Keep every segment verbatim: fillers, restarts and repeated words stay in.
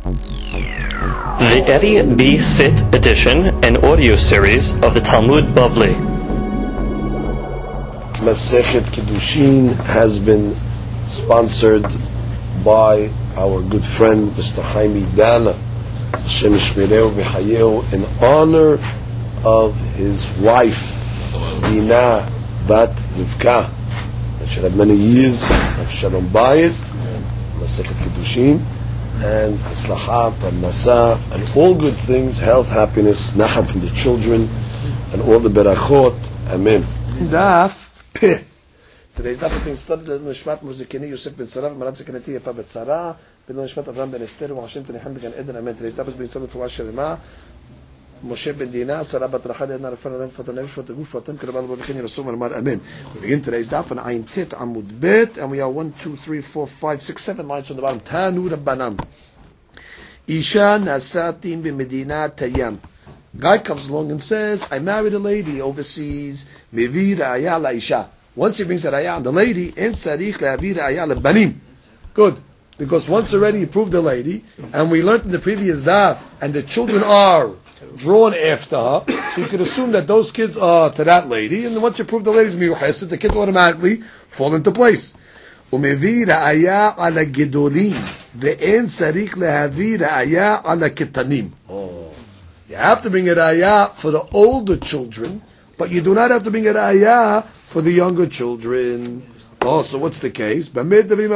The Eddie B. Sit edition and audio series of the Talmud Bavli. Masechet Kiddushin has been sponsored by our good friend Mister Haimi Dana, Hashem Yishmereu V'Hayeu, in honor of his wife Dina Bat Rivka, that should have many years of Shalom Bayit, Masechet Kiddushin, and Haslacha, Parnasa, and all good things, health, happiness, Nachat from the children, and all the Berachot. Amen. Daf Peh. Today's daf is being studied in Nishmat Muzikini Yosef ben Sarah, Marat Zekanati Yefa ben Sarah, ben Nishmat Avram ben Esther, and Hashem Tenechem ben Eden. Amen. Today's daf is being studied for Washer Rima, Moshe ben Dina, Sarah bat Rachel, Edna Rafan, Adam Fatan Nevish, Fatan Guf, Fatan Kerabal Bavichin Rasum Armar. Amen. We begin today's daf on Ayin Tet Amud Bet, and we are one, two, three, four, five, six, seven lines from the bottom. Tanu Rabbanam. Isha Nasatin b'Medina Tayam. Guy comes along and says, I married a lady overseas. Mevi ra'aya la'isha. Once he brings a ra'aya on the lady, en sarich la'avi ra'aya lebanim. Good. Because once already he proved the lady, and we learned in the previous daf, and the children are drawn after her, so you could assume that those kids are to that lady, and once you prove the lady's miyuchesed, the kids automatically fall into place. Umevi ra'aya ala gedolim, ve'en sarich la'avi ra'aya ala ketanim. Oh. You have to bring a ra'aya for the older children, but you do not have to bring a ra'aya for the younger children. Oh, so what's the case? Because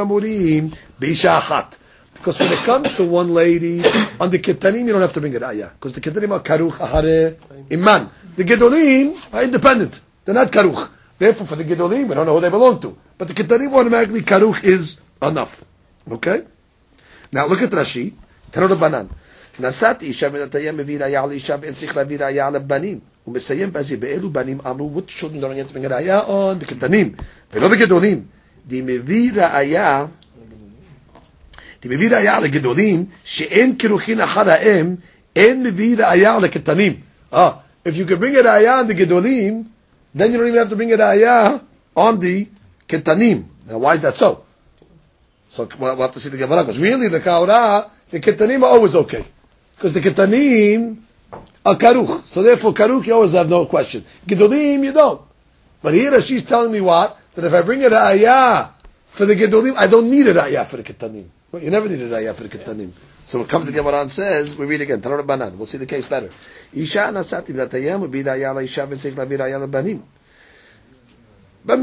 when it comes to one lady, on the ketanim you don't have to bring a ra'aya, because the ketanim are karuch ahare iman. The gedolim are independent; they're not karuch. Therefore, for the gedolim, we don't know who they belong to. But the ketanim automatically karuch is enough. Okay. Now look at Rashi. Tanur Banan. Nasati isha minatayam mevi ra'aya l'isha ve'en tzrich la'avi ra'aya lebanim. Umesayem v'azi be'elu banim amru. Which children don't have to bring a ra'aya on? The ketanim. Ve'lo begedolim. Di mevi ra'aya. Di mevi ra'aya legedolim she'en kiruchin achara'em en mevi ra'aya leketanim. Ah, if you can bring a ra'aya on the gedolim, then you don't even have to bring a ra'aya on the ketanim. Now, why is that so? So we'll have to see the Gemara, because really the kaura, the ketanim are always okay. Because the ketanim are karuch. So therefore, karuch, you always have no question. Gedolim, you don't. But here she's telling me what? That if I bring a ra'ayah for the gedolim, I don't need a ra'ayah for the ketanim. Well, you never need a ra'ayah for the ketanim. So it comes to Gemara and says, we read again, Tanur Banan. We'll see the case better. Isha nasati b'datayam would be ra'ayah la'isha v'seik la'vi ra'ayah l'banim. Oh,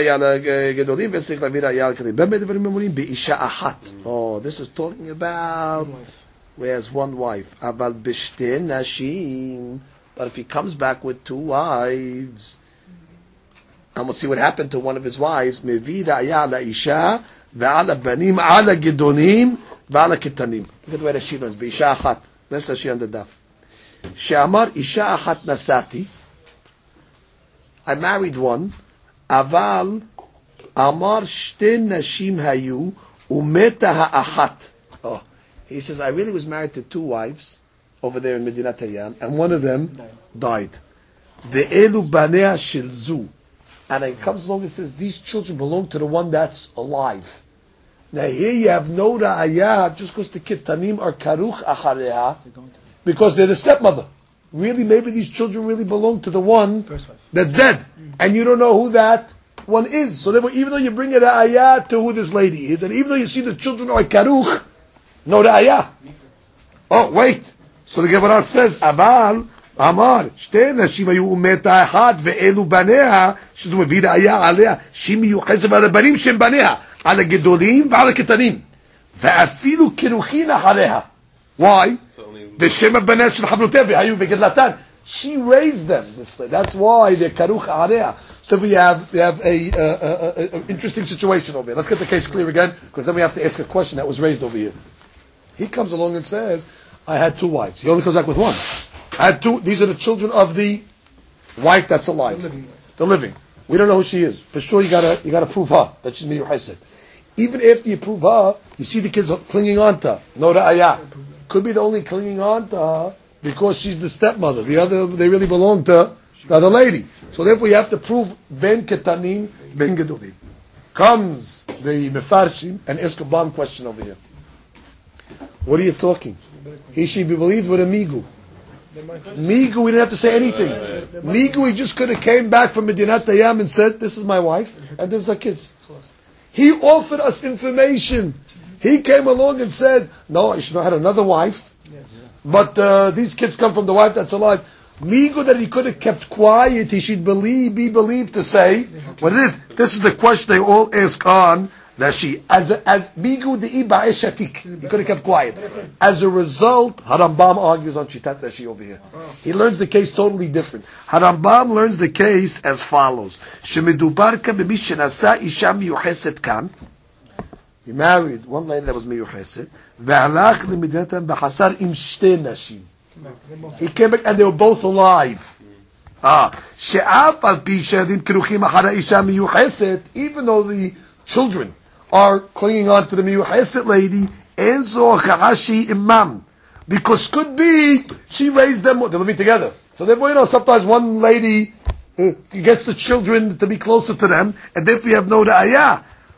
this is talking about where he has one wife. But if he comes back with two wives, and we'll see what happened to one of his wives. Look at the way that she learns. Let's say she on the daf. I married one. Aval Amar shte nashim hayu umeta ha'achat. Oh, he says, I really was married to two wives over there in Medina Tayam, and one of them died. Ve'elu banea shilzu. And it comes along and says, these children belong to the one that's alive. Now here you have no ra'ayah, just because the kitanim are karuch achareha, because they're the stepmother. Really, maybe these children really belong to the one that's dead. And you don't know who that one is. So therefore, even though you bring a ra'ayah to who this lady is, and even though you see the children are karuch, no ra'ayah. Oh, wait. So the Gemara says, Aval, Amar, shte nashim hayu umeta echad ve'elu baneha, she's mevi ra'ayah alea, she miyuchesed v'al banim shem baneha, al gedolim v'al ketanim, ve'afilu kiruchin achareha. Why? The Shema Banesh Shel Chavrotev Hayu V'Gedlatan. She raised them. This, that's why they're Karuch Areha. So we have we have a, uh, uh, uh, uh, interesting situation over here. Let's get the case clear again, because then we have to ask a question that was raised over here. He comes along and says, "I had two wives." He only comes back with one. I had two. These are the children of the wife that's alive, the living. The living. We don't know who she is. For sure, you gotta you gotta prove her that she's Miyuh Hesed. Even after you prove her, you see the kids clinging on to her. No ra'ayah. Could be the only clinging on to her because she's the stepmother. The other, they really belong to the other lady. So therefore you have to prove ben ketanim, ben gedolim. Comes the mefarshim and ask a bomb question over here. What are you talking? he should be believed with a migu. Migu, we didn't have to say anything. Migu, he just could have came back from Medinat Tayyam and said, this is my wife, and this is our kids. He offered us information. He came along and said, no, I should have had another wife, but uh, these kids come from the wife that's alive. Migu, that he could have kept quiet, he should believe, be believed to say what it is. This is the question they all ask on Rashi. As as Migu de'i ba'esh shatik, he could have kept quiet. As a result, Harambam argues on Shitat Rashi over here. He learns the case totally different. Harambam learns the case as follows: Shemidubar ka b'mi shenasa isha miyucheset kan. He married one lady that was miyucheset. Ve'alach lemidinatam b'hasar im shte nashim. He came back and they were both alive. Ah, she'af al pi shedim kruchim achara isha miyucheset, even though the children are clinging on to the miyucheset lady, enzo charashi imam, because could be she raised them, they're living together. So therefore, you know, sometimes one lady uh, gets the children to be closer to them, and therefore you have no ra'ayah.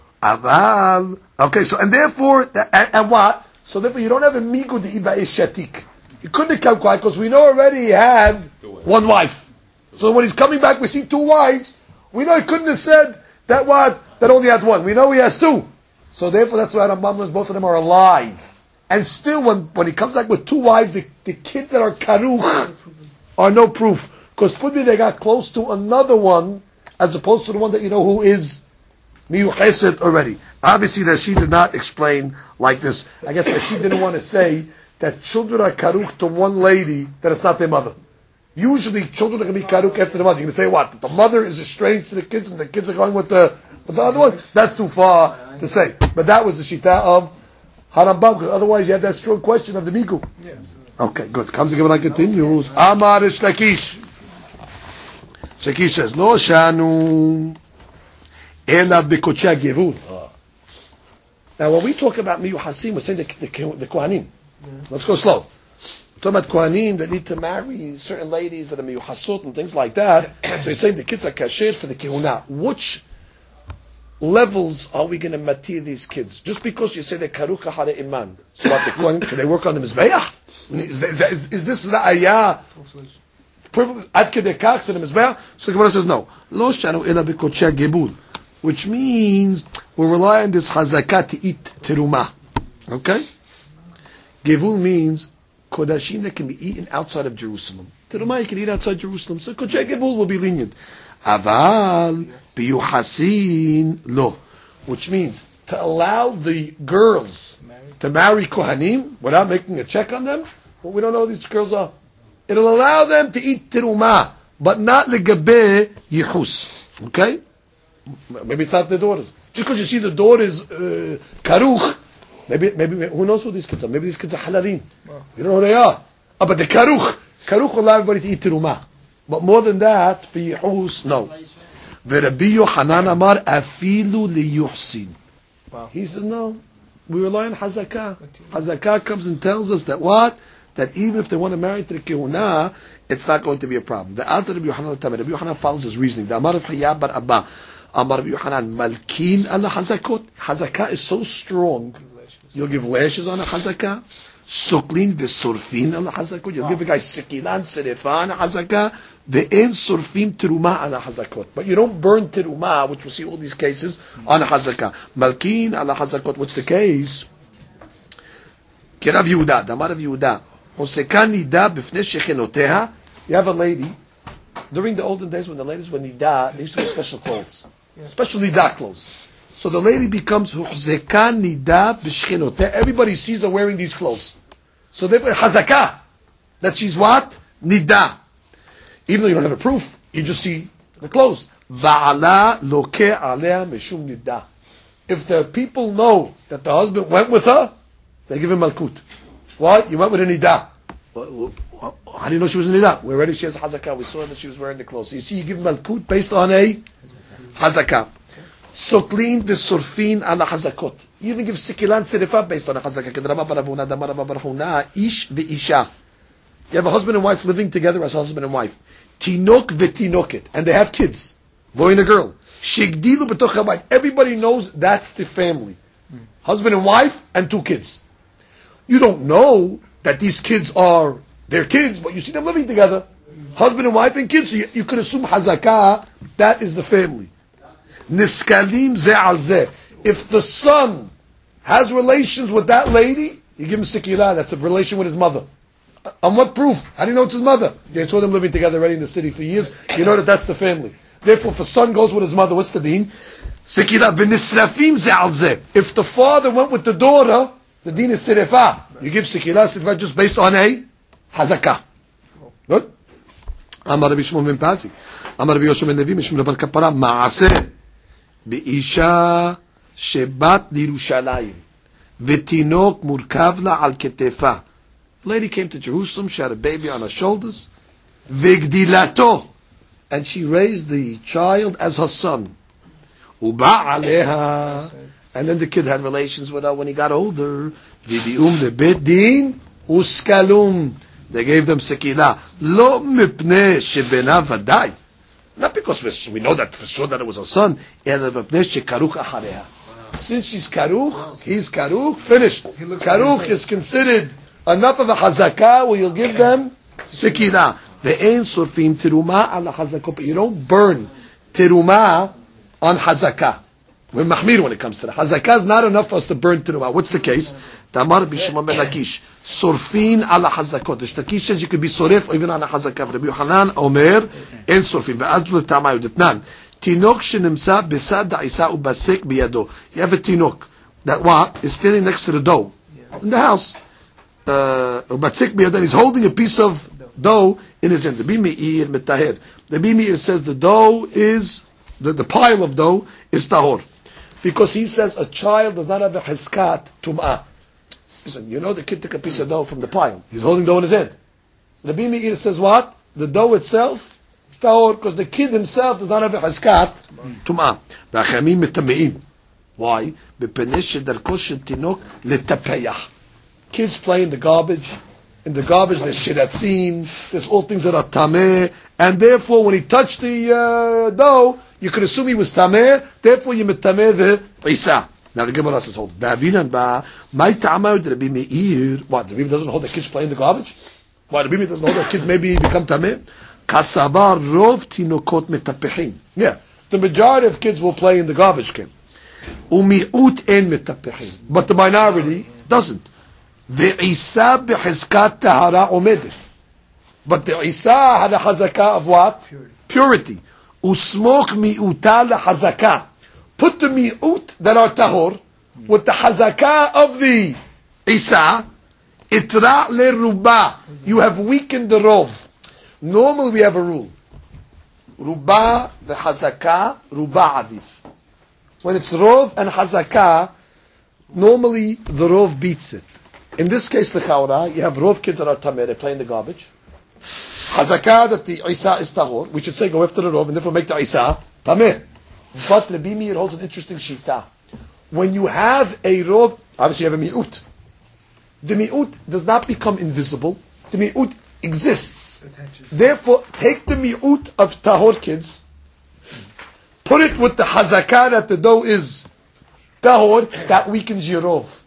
Aval, okay, so and therefore, and, and what? So therefore, you don't have a migu de'iba shatik. He couldn't have come quiet because we know already he had one wife. So when he's coming back, we see two wives. We know he couldn't have said that what that only had one. We know he has two. So therefore, that's why Rambam learns both of them are alive. And still, when, when he comes back with two wives, the, the kids that are karuch are no proof. Because could be they got close to another one, as opposed to the one that you know who is miyucheset already. Obviously, that she did not explain like this. I guess that she didn't want to say that children are karuch to one lady, that it's not their mother. Usually, children are going to be karuk after the mother. You're going to say what? That the mother is estranged to the kids, and the kids are going with the, with the other one? That's too far to say. But that was the shita of Harambam, because otherwise you have that strong question of the migu. Yes. Okay, good. Comes the Gemara continues. Amar Shlakish. Shlakish says, Lo shanu ela b'kochei gevul. Now, when we talk about miyuhasim, we're saying the, the, the kohanim. Yeah. Let's go slow. We're talking about kohanim that need to marry certain ladies that are miyuhasot and things like that. So he's saying the kids are kasher for the kehuna. Which levels are we going to matir these kids? Just because you say they're karuch hara iman. So what, the kohanim, can they work on the mizbeach? Is, is, is this ra'ayah? Ad kedei kach to the mizbeach? So the Gemara says no. Lo shanu ela b'kochei gebul. Which means we rely on this hazakah to eat teruma. Okay? Gevul means kodashim that can be eaten outside of Jerusalem. Teruma you can eat outside Jerusalem. So kochei gevul will be lenient. Aval biyuhasin lo. Which means to allow the girls to marry kohanim without making a check on them. Well, we don't know who these girls are. It'll allow them to eat teruma, but not legabe yichus. Okay? Maybe it's not the daughters. Just because you see the daughters uh, karuch, maybe, maybe, who knows who these kids are? Maybe these kids are halalim. You don't know who they are. Ah, but the karuch, karuch will allow everybody to eat teruma. But more than that, for yichus, no. V'Rabbi Yochanan amar afilu liyuhsin. He says, no, we rely on hazakah. Hazakah comes and tells us that what? That even if they want to marry to the kehuna, it's not going to be a problem. The Azar Rabbi Yochanan Rabbi Yochanan follows his reasoning. The Amar of Hayab bar Abba, Amar Rabbi Yochanan, Malkin ala hazakot. Hazakah is so strong, you'll give lashes on a hazakah. Suklin v'surfin ala hazakot. You'll give a guy sikilan, serefah on a hazakah. Ve'en surfim teruma ala hazakot. But you don't burn teruma, which we'll see all these cases, on a hazakah. Malkin ala hazakot. What's the case? Kirav Yehuda, Damar of Yehuda. You have a lady, during the olden days when the ladies were nida, they used to wear special clothes. Yeah. Special nida clothes. So the lady becomes huchzeka nida b'shchinoteha. Everybody sees her wearing these clothes. So they hazakah, that she's what? Nida. Even though you don't have a proof, you just see the clothes. Va'ala lokeh alea meshum nida. If the people know that the husband went with her, they give him malkut. What? You went with a nida. How do you know she was a nida? We already she has a hazakah. We saw that she was wearing the clothes. So you see, you give malkut based on a hazakah. Soklin v'surfin ala hazakot. You even give sikilan serifah based on a hazakah. Kedrama baravuna damara baravuna ish v'isha. You have a husband and wife living together as husband and wife. Tinok v'tinoket. And they have kids. Boy and a girl. Shigdilu b'toch habayit. Everybody knows that's the family. Husband and wife and two kids. You don't know that these kids are their kids, but you see them living together, husband and wife and kids, so you, you could assume hazakah, that is the family. Niskalim ze al ze. If the son has relations with that lady, you give him sikilah, that's a relation with his mother. On what proof? How do you know it's his mother? You saw them living together already in the city for years, you know that that's the family. Therefore, if a son goes with his mother, what's the deen? Sikilah v'nisrafim ze al ze. If the father went with the daughter, the deen is sirifah. You give sikilah, sirifah just based on a hazakah. Good? Amar Rabbi Shimon ben Pazi. Amar Rabbi Yoshua ben Levi, Mishum Rabar Kapara, Ma'aseh be'isha shebat Yerushalayim v'tinok murkav la al ketefa. Lady came to Jerusalem, she had a baby on her shoulders, v'gdilato, and she raised the child as her son. Uba aleha, and then the kid had relations with her when he got older. V'di'um lebet din uskalum. They gave them sekilah. Lo mipnei shebena vaday. Not because we know that for sure that it was a son. Since she's karuch, he's karuch, finished. Karuch is considered enough of a hazakah where you'll give them sekilah. Ve'en surfim teruma ala hazakah. But you don't burn teruma on hazakah. We're mahmir when it comes to that. Hazakah is not enough for us to burn teruma. What's the case? Tamar b'Shimon ben Lakish. Surfin ala hazakot. The Lakish says you could be soref even on a hazakah. Rabbi Yochanan Omer en surfin. Ve'azul tamayu detnan. Tinok shenimsa besad da'isa ubasek biyado. You have a tinok that what is standing next to the dough in the house. Ubasek biyado. He's holding a piece of dough in his hand. The Bimeir metaher. The Bimeir says the dough is the, the pile of dough is tahor. Because he says a child does not have a hizkat tum'ah. Listen, you know the kid took a piece of dough from the pile. He's holding dough in his hand. The Rabbi Meir says what? The dough itself is tahor because the kid himself does not have a hizkat tum'ah. V'achamim metameim. Why? B'penei shedarko shel tinok letapeyah. Kids play in the garbage. In the garbage there's shiratzin. There's all things that are tameh. And therefore when he touched the uh, dough, you could assume he was tameh, therefore you metameh the Isa. Now the Gemara says, hold. V'avinan ba, my ta'amah the Rabbi Meir. What, the Rabbi doesn't hold the kids playing in the garbage? Why, the Rabbi doesn't hold the kids maybe become tameh? Kasabar rov tinokot metapehim. Yeah, the majority of kids will play in the garbage can. Umi'ut en metapehim. But the minority doesn't. Ve'isa b'chizkat tahara omedet. But the Isa had a hazakah of what? Purity. Purity. Usmok mi'uta lahazakah. Put the mi'ut that are tahor with the hazakah of the Isa. Itra le-ruba. You have weakened the rov. Normally we have a rule. Ruba, the hazakah, ruba adif. When it's rov and hazakah, normally the rov beats it. In this case, the chawra, you have rov kids that are tameh, they play in the garbage. Hazakah that the Isa is tahor. We should say go after the rov and therefore make the Isa tameh. But Rabbi Meir holds an interesting shita. When you have a rov, obviously you have a mi'ut. The mi'ut does not become invisible. The mi'ut exists. Therefore, take the mi'ut of tahor kids, put it with the hazakah that the dough is tahor, that weakens your rov.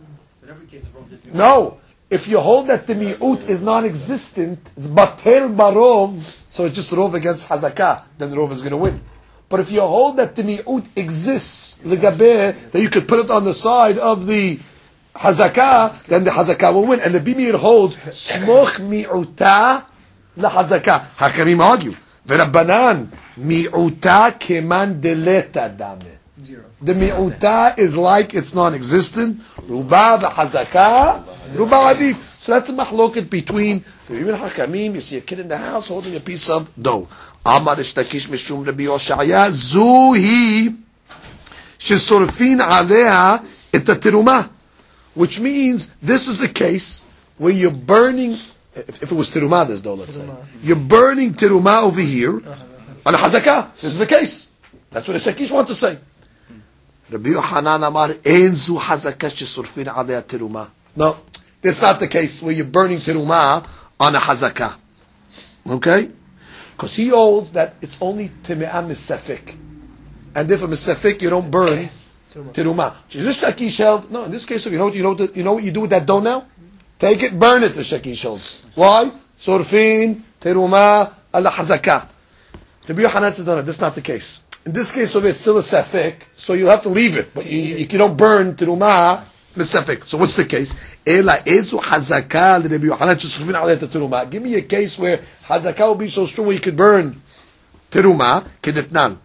No. If you hold that the mi'ut is non-existent, it's batel barov, so it's just rov against hazakah, then the rov is going to win. But if you hold that the mi'ut exists, legabeh, that you could put it on the side of the hazakah, then the hazakah will win. And the Bimir holds, smoch mi'uta la hazakah. Hakamim argue. V'rabbanan, mi'uta keman deleta dame. The mi'uta is like it's non-existent. Ruba v'hazakah, ruba adif. So that's a mahloket between the Ibn Hakamim. You see a kid in the house holding a piece of dough. Amar ishtakish mishum Rabbi Yoshaya zuhi shesorfin alea et teruma, which means this is a case where you're burning. If, if it was teruma, this dough, let's say you're burning teruma over here on a hazakah. This is the case. That's what the Shakish wants to say. Rabbi Yochanan Amar enzu hazakah shesorfin alea teruma. No. That's not the case where you're burning teruma on a hazakah. Okay? Because he holds that it's only teme'ah misafik. And if a misafik, you don't burn teruma. Jesus Shakish held, no, in this case, you know, you know, you know what you do with that dough now? Take it, burn it, the Shekish holds. Why? Sorfin, teruma, ala hazaka. Rabbi Yochanan says, no, no, that's not the case. In this case, over it's still a safek, so you have to leave it. But you, you, you don't burn teruma, the safek. So what's the case? Ela ezu hazaka, Rabbi Yochanan sorfin alayat teruma. Give me a case where hazaka will be so strong where you could burn teruma, kedetnan.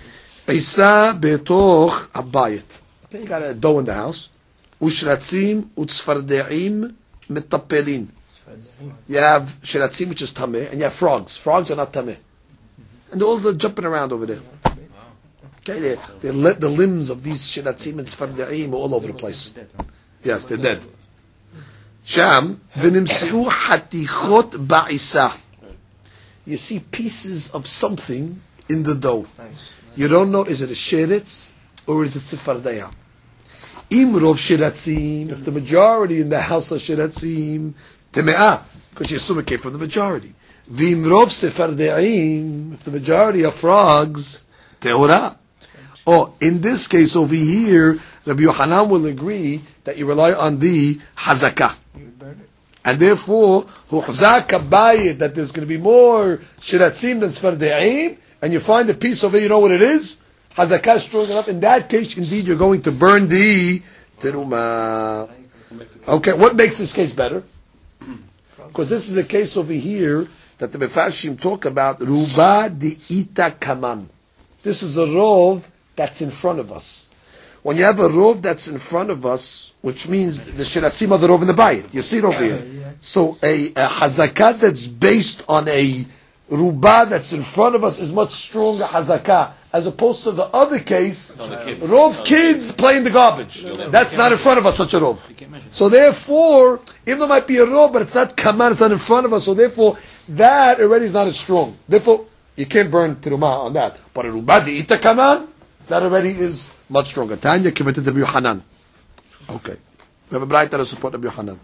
Isa betoch abayit. Okay, you got a dough in the house. Ushratzim utzfardeim metapelin. You have shiratzim, which is tameh, and you have frogs. Frogs are not tameh. And they're all jumping around over there. Okay, they, they let the limbs of these shiratzim and tzfardeim are all over the place. Yes, they're dead. Sham, v'nimsiu hatichot ba'isa. You see pieces of something in the dough. You don't know, is it a sheretz or is it tzfardeya? Im rov shiratzim, if the majority in the house are shiratzim, teme'ah, because you assume it came from the majority. Vim rov sefardeim, if the majority are frogs, teorah. Oh, in this case over here, Rabbi Yochanan will agree that you rely on the hazakah. And therefore, hu'zaka bayit, that there's going to be more shiratzim than sefardeim, and you find a piece of it, you know what it is? Hazakah is strong enough. In that case, indeed, you're going to burn the teruma. Okay, what makes this case better? Because this is a case over here that the Mefashim talk about, ruba di ita kaman. This is a rov that's in front of us. When you have a rov that's in front of us, which means the shiratzim are the rov in the bayit. You see it over here. So a, a hazakah that's based on a ruba that's in front of us is much stronger hazakah, as opposed to the other case, rov kids playing the garbage. That's not in front of us, such a rov. So therefore, even though it might be a rov, but it's not kaman, it's not in front of us, so therefore, that already is not as strong. Therefore, you can't burn teruma on that. But a ruba di ita kaman, that already is much stronger. Tanya kivetet Rabbi Yochanan. Okay. We have a bright that support Rabbi Yochanan.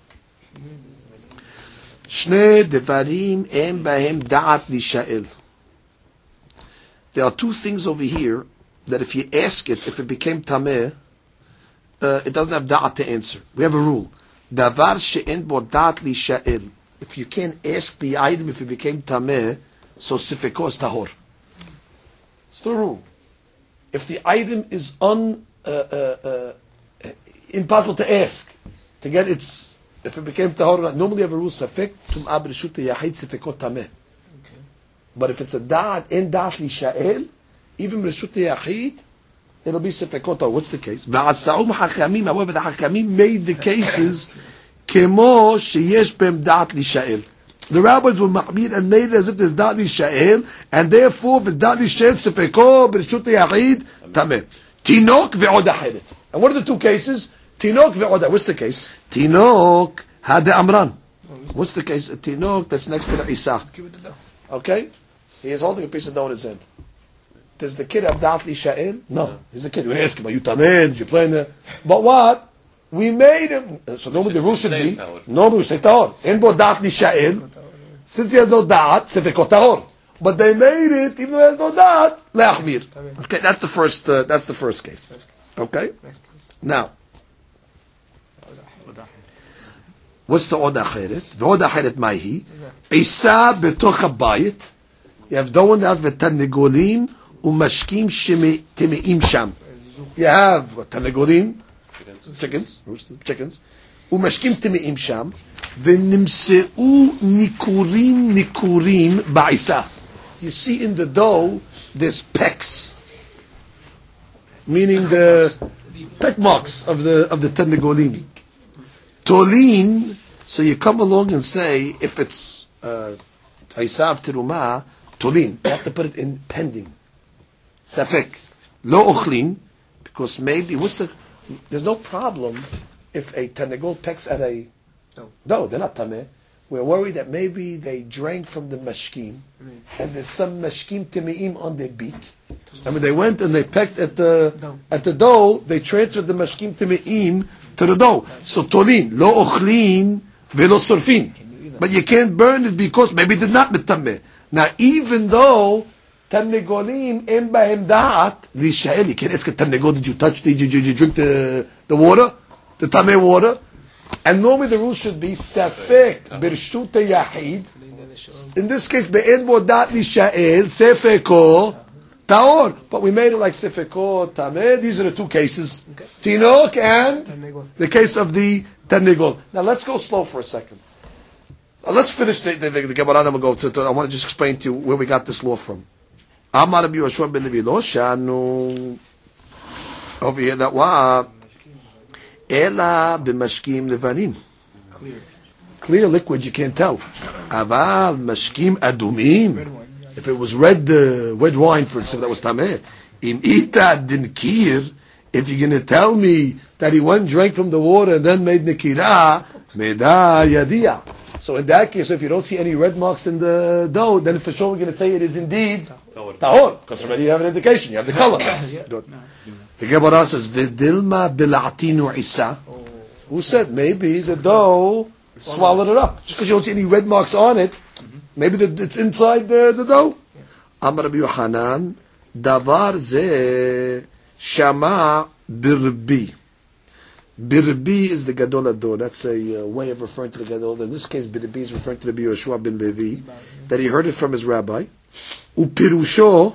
Shne devarim em bahem da'at lishael. There are two things over here that if you ask it, if it became tameh, uh, it doesn't have da'at to answer. We have a rule. Davar she'en bo da'at lishael. If you can't ask the item if it became tameh, so sifeko is tahor. It's the rule. If the item is un, uh, uh, uh, impossible to ask, to get its, if it became tahor, normally you have a rule, safek tum'ah b'reshut yahid sifeko tameh. But if it's a da'at, in da'at li sha'el, even b'reshut yahid, it'll be sifeko tahor. What's the case? V'asa'um hakamim, however, the hakamim made the cases kemo sheyesh b'em da'at li sha'el. The rabbis were ma'mir and made it as if there's da'at li sha'el, and therefore, if it's da'at li sha'el, sifeko b'reshut yahid, tameh. Tinok ve'od achiret. And what are the two cases? Tinok ve'od. What's the case? Tinok had the amran. What's the case? A tinok that's next to the Isa. Okay? He is holding a piece of dough in his hand. Does the kid have da'at li sha'el? No. He's a kid. We ask him, are you tamed? You playing there? But what? We made him. So normally the rule should be, normally we say tahor. En bo da'at li sha'el. Since he has no da'at, sefeko tahor. But they made it, even though he has no da'at, le'achmir. Okay, that's the first, uh, that's the first case. Okay? Now, what's the od acheret? The od acheret maihi. Isa betoch habayit. You have dough in the house, v'tarnegolim, umashkim teme'im sham. You have tarnegolim, chickens, chickens, umashkim teme'im sham, v'nimseu nikurim nikurim ba'isa. You see in the dough, there's pecks, meaning the peck marks of the of the tarnegolim. Tolin, so you come along and say, if it's Taisav Teruma, Tolin, you have to put it in pending. Safek. Lo Ochlin, because maybe, what's the, there's no problem if a Tanegol pecks at a, no, no they're not Tameh. We're worried that maybe they drank from the mashkim, and there's some mashkim teme'im on their beak. And when they went and they pecked at the at the dough, they transferred the mashkim teme'im to the dough. So tolin, lo ochlin, velo surfin. But you can't burn it because maybe it did not metameh. Now, even though tarnegolim em bahem da'at lishael, you can't ask a tarnegol, did you touch the, did you, did you drink the the water, the tameh water? And normally the rule should be Safek Birshut Yahid. In this case, Be'ed Modat Nisha'el, Sefeko Taor. But we made it like Sefeko Tameh. These are the two cases. Tinok and the case of the Tanigol. Now let's go slow for a second. Now let's finish the, the, the, the Gemara, then we'll go to, to, I want to just explain to you where we got this law from. Amar Rabbi Yoshua ben Levi, Lo Shanu. Over here, that what? Ela b'mashkim levanim. Clear. Clear liquid, you can't tell. Aval mashkim adumim. If it was red, uh, red wine, for example, that was tameh. Im ita dinkir. If you're going to tell me that he went and drank from the water and then made nikira, meda yadia. So in that case, if you don't see any red marks in the dough, then for sure we're going to say it is indeed tahor, because already you have an indication, you have the color. The Gemara says, "V'dilma bil'atinu isa." Who said maybe the dough swallowed it up? Just because you don't see any red marks on it, maybe the, it's inside the, the dough. Amar Rabbi Yochanan, davar ze shama birbi. Birbi is the gadol ador. That's a uh, way of referring to the gadol. In this case, birbi is referring to Rabbi Yoshua ben Levi, that he heard it from his rabbi. Upirusho.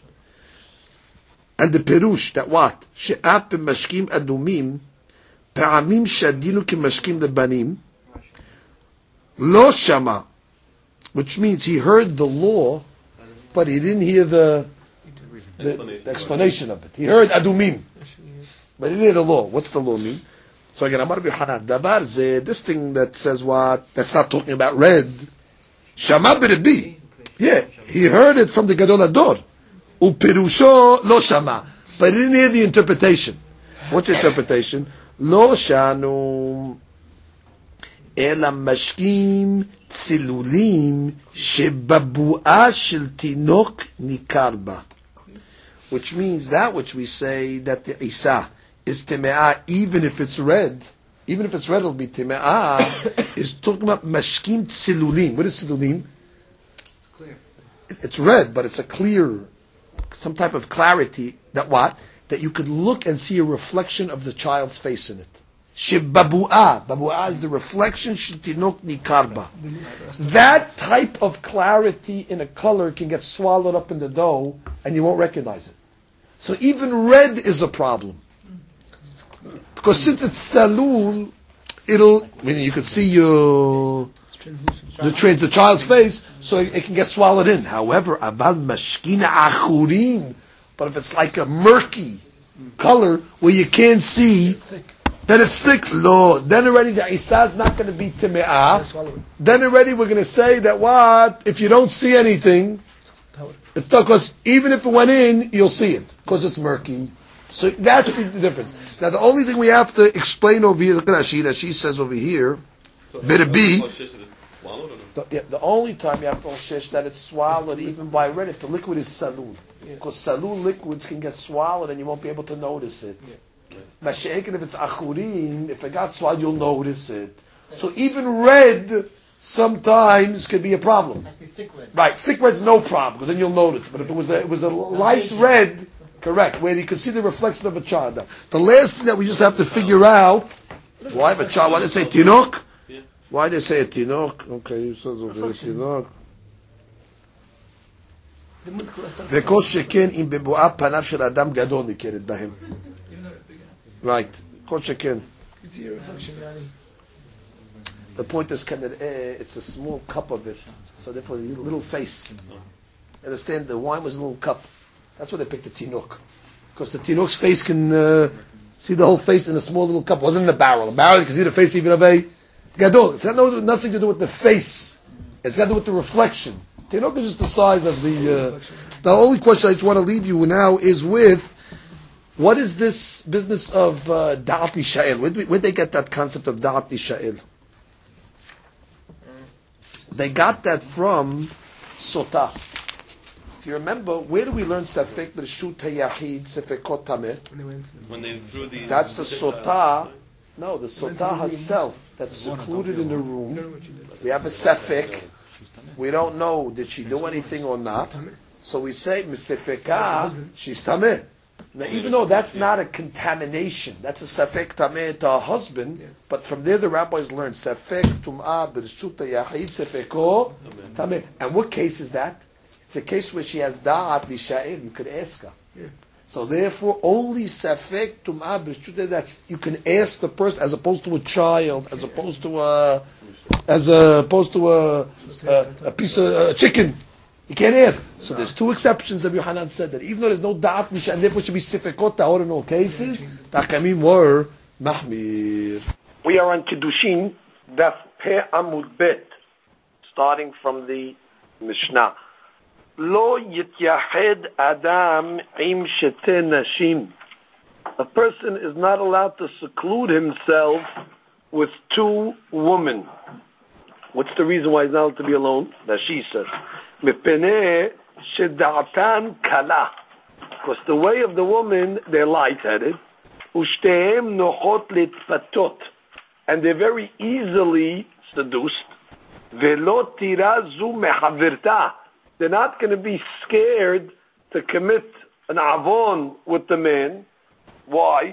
And the perush, that what? She'af b'mashkim adumim, pa'amim shadinu k'mashkim lebanim, lo shama, which means he heard the law, but he didn't hear the, the, the explanation of it. He heard adumim, but he didn't hear the law. What's the law mean? So again, Amar B'Yochanan, davar ze, this thing that says what? That's not talking about red. Shama b'rebi. Yeah, he heard it from the Gadol Ador. Upirusho lo shama, but he didn't hear the interpretation. What's the interpretation? Lo shanu ela mashkim tzilulim shebabua shel tinok nikarba, which means that which we say that the isa is teme'ah, even if it's red, even if it's red, it'll be teme'ah. Is talking about mashkim tzilulim. What is tzilulim? It's red, but it's a clear, some type of clarity that what? That you could look and see a reflection of the child's face in it. Shibabu'ah. Babu'ah is the reflection. Shitinok nikarba. That type of clarity in a color can get swallowed up in the dough and you won't recognize it. So even red is a problem. Because since it's salul, it'll, I mean, you could see your, the, trans, the child's face, so it, it can get swallowed in. However, aval mashkina achurim, but if it's like a murky color where you can't see, then it's thick. Lo, then already the isa is not going to be time'ah. Then already we're going to say that what? If you don't see anything, it's tough, because even if it went in, you'll see it, because it's murky. So that's the, the difference. Now the only thing we have to explain over here, look at Rashi, Rashi says over here, so better be, the, yeah, the only time you have to shish that it's swallowed even by red, if the liquid is salul. Because salul liquids can get swallowed and you won't be able to notice it. Masha'ekin, if it's achurim, if it got swallowed, you'll notice it. So even red sometimes could be a problem. It must be thick red. Right, thick red's no problem, because then you'll notice. But if it was a, it was a light red, correct, where you could see the reflection of a child. Now, the last thing that we just have to figure out, why have a child? Why they say tinok? Why they say a tinok? Okay, it says over there tinok. וכל שכן אם בבואה פניו של אדם גדול ניכרת בהם. Right, כל שכן. The point is, can it, uh, it's a small cup of it, so therefore a little face. Understand, the wine was a little cup. That's why they picked the tinok, because the tinok's face can uh, see the whole face in a small little cup. It wasn't in a barrel. A barrel, you can see the face even of a gadol. It's got no, nothing to do with the face. It's got to do with the reflection. Tinok is just the size of the... Uh, the only question I just want to leave you now is with, what is this business of uh, Da'at Nisha'el? Where did they get that concept of Da'at Nisha'el? They got that from Sotah. If you remember, where do we learn Safek B'Reshut HaYahid, Sefekot Tameh? When they threw the... That's the Sotah. No, the Sotah herself, that's secluded in a room. We have a Safek. We don't know, did she do anything or not? So we say, Misefekah, she's Tameh. Now, even though that's not a contamination, that's a safek tameh to a husband, yeah. But from there the rabbis learned safek tum'ah b'rshuta yachid safeko tameh. And what case is that? It's a case where she has da'at lisha'il. You could ask her. Yeah. So therefore, only safek tum'ah b'rshuta, that's you can ask the person as opposed to a child, as opposed to a as opposed to a a, a piece of uh, chicken. You can't ask. So there's two exceptions that Yohanan said that even though there's no da'at misha and therefore should be sifekot ta'or in all cases, taqamim were mahmir. We are on Kiddushin, Daf Pe Amud Bet, starting from the Mishnah. Lo yityahed adam im shete nashim. A person is not allowed to seclude himself with two women. What's the reason why he's not allowed to be alone? That she says. Because the way of the woman, they're light-headed, and they're very easily seduced. They're not going to be scared to commit an avon with the man. Why?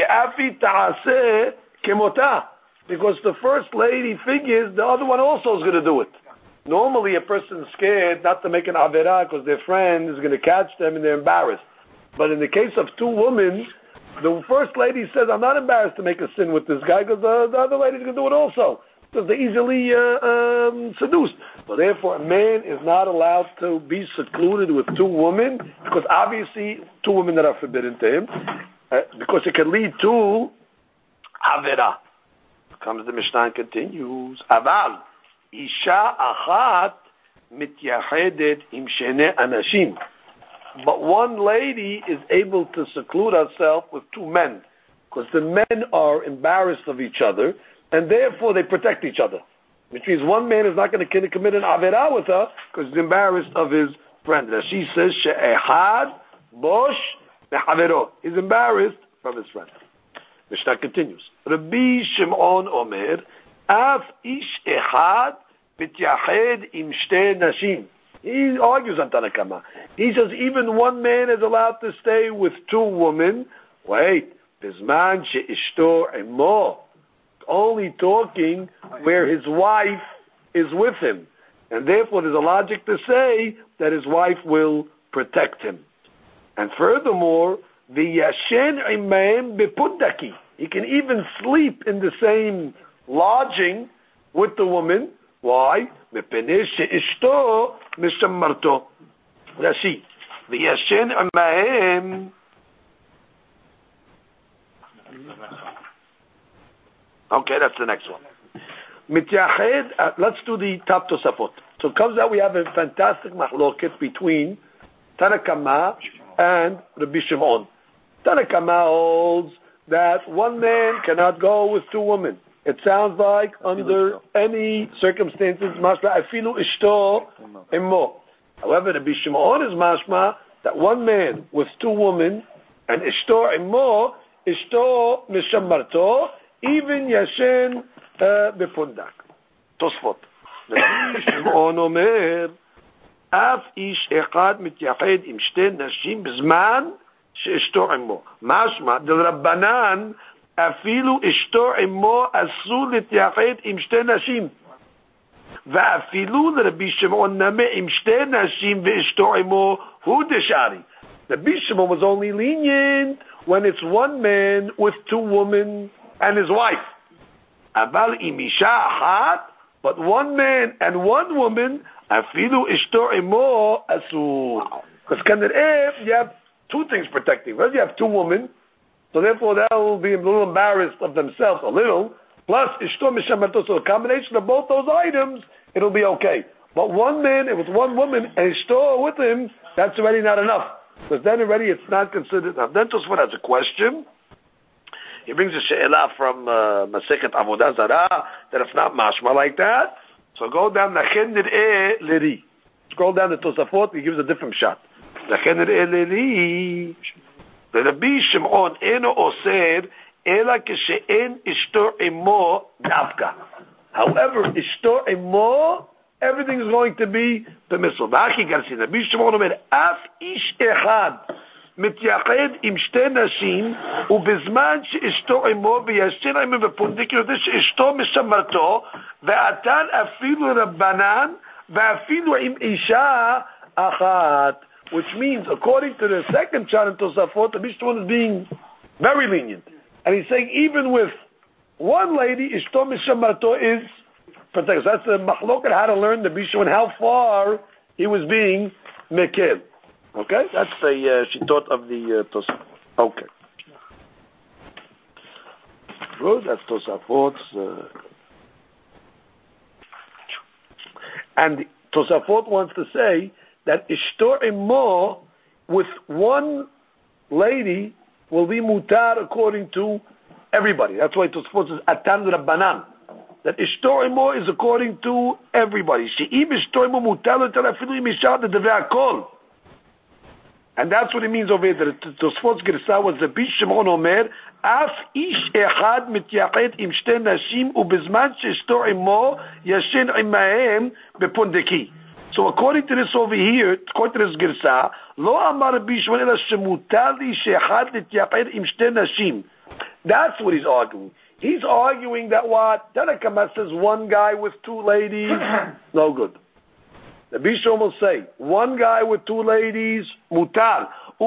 Because the first lady figures the other one also is going to do it. Normally, a person is scared not to make an averah because their friend is going to catch them and they're embarrassed. But in the case of two women, the first lady says, I'm not embarrassed to make a sin with this guy because the, the other lady's going to do it also. Because they're easily uh, um, seduced. So therefore, a man is not allowed to be secluded with two women because obviously two women that are forbidden to him uh, because it can lead to averah. Comes the Mishnah and continues. Aval. Isha achat mityachedet im shene anashim. But one lady is able to seclude herself with two men because the men are embarrassed of each other and therefore they protect each other. Which means one man is not going to commit an averah with her because he's embarrassed of his friend. As she says, she'ehad bosh mehavero. He's embarrassed from his friend. Mishnah continues. Rabbi Shimon Omer, Af ish echad mityahed im shte nashim. He argues on Tanakama. He says even one man is allowed to stay with two women. Wait, bizman she'ishto imo. Only talking where his wife is with him. And therefore there's a logic to say that his wife will protect him. And furthermore, the yashen imaim bepundaki. He can even sleep in the same lodging with the woman. Why? Ishto mishamarto. Rashi. The yashen imaim. Okay, that's the next one. Mityahed. Uh, let's do the top Tosafot. So it comes out we have a fantastic mahloket between Tanakama and Rabbi Shimon. Tanakama holds that one man cannot go with two women. It sounds like under any circumstances, mashma afilu ishto immo. However, Rabbi Shimon is mashma that one man with two women and ishto immo, ishto mishamarto, even yashen bepundak. Tosfot. Rabbi Shimon omer, af ish echad mityahed im shte nashim b'zman שאשתו עמו. משמע, דרבנן, אפילו אשתו עמו אסור להתייחד עם שתי נשים. ואפילו לרבי שמעון נמה עם שתי נשים ואשתו עמו הוא דשארי. Rabbi Shimon was only lenient when it's one man with two women and his wife. אבל עם אישה אחת, but one man and one woman, אפילו אשתו עמו אסור. Because כנראה, you have two things protecting. First, you have two women, so therefore they'll be a little embarrassed of themselves, a little. Plus, ishto mishamarto, so a combination of both those items, it'll be okay. But one man, if it's one woman, and ishto with him, that's already not enough. Because then already it's not considered enough. Then Tosfot has a question. He brings a she'elah from uh, Masechet Avodah Zarah, that it's not mashma like that. So go down, Nachen nir'eh liri. Scroll down to Tosafot, he gives a different shot. לכן נראה לי, ורבי שמעון אינו אוסר, אלא כשאין אשתו עמו דווקא. However, אשתו עמו, everything is going to be permissible. ואחי גרסין, רבי שמעון אומר, אף איש אחד מתייחד עם שתי נשים, ובזמן שאשתו עמו וישן עמו בפונדק, יודע שאשתו משמרתו, ועתן אפילו רבנן, ואפילו עם אישה אחת. Which means, according to the second chart in Tosafot, the Mishnah is being very lenient. And he's saying, even with one lady, Ishto Mishamarto is protected. So that's the Mahlokat, how to learn the Mishnah and how far he was being Mekil. Okay? That's the uh, Shittot of the uh, Tosafot. Okay. Good, that's Tosafot's. Uh, and Tosafot wants to say that Ishto Imo with one lady will be mutar according to everybody. That's why Tosafot says Atan Rabbanan. That Ishto Imo is according to everybody. She'im Ishto Imo mutar afilu im isha dedevei hakol. And that's what it means over here. Tosafot's Gersa was the Bish Shimon Omer Af ish echad mityached im shte nashim ubezman she'ishto imo yashin imahem bepondeki. So according to this over here, according to this Gersa, lo amar Rabbi Shimon ela shemutar li she'echad lityached im shte nashim. That's what he's arguing. He's arguing that what? Tanakama says one guy with two ladies, no good. The Bishop will say, one guy with two ladies, mutar.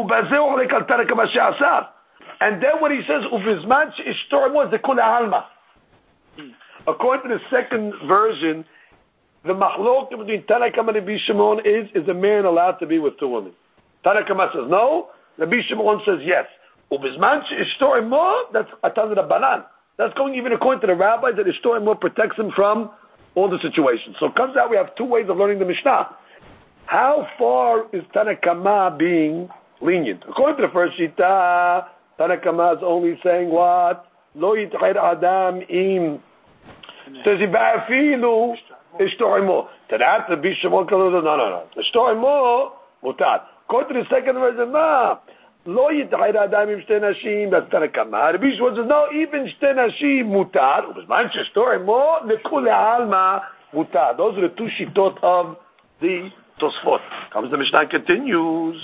And then when he says, Uvizman she'ishto imo, the kul alma. According to the second version, the machlok between Tanakama and Rabbi Shimon is, is a man allowed to be with two women? Tanakama says no, Rabbi Shimon says yes. Uvizman she'ishto imo, that's atan rabbanan. That's going even according to the rabbis that ishto imo protects him from all the situations. So it comes out we have two ways of learning the Mishnah. How far is Tanakama being lenient? According to the first Shita, Tanakama is only saying what? Lo yitchayed adam im. Says ba'afilu ishto imo. To that the Bishop no no no. Ishto imo mutar. According to the second version, no. Lo yitchayed adam im shte nashim. That's Tanakama. The Bishop says no. Even shte nashim mutar. Ubezman she'ishto imo lekul alma mutar. Those are the two shitot of the Tosfot. Comes the Mishnah continues.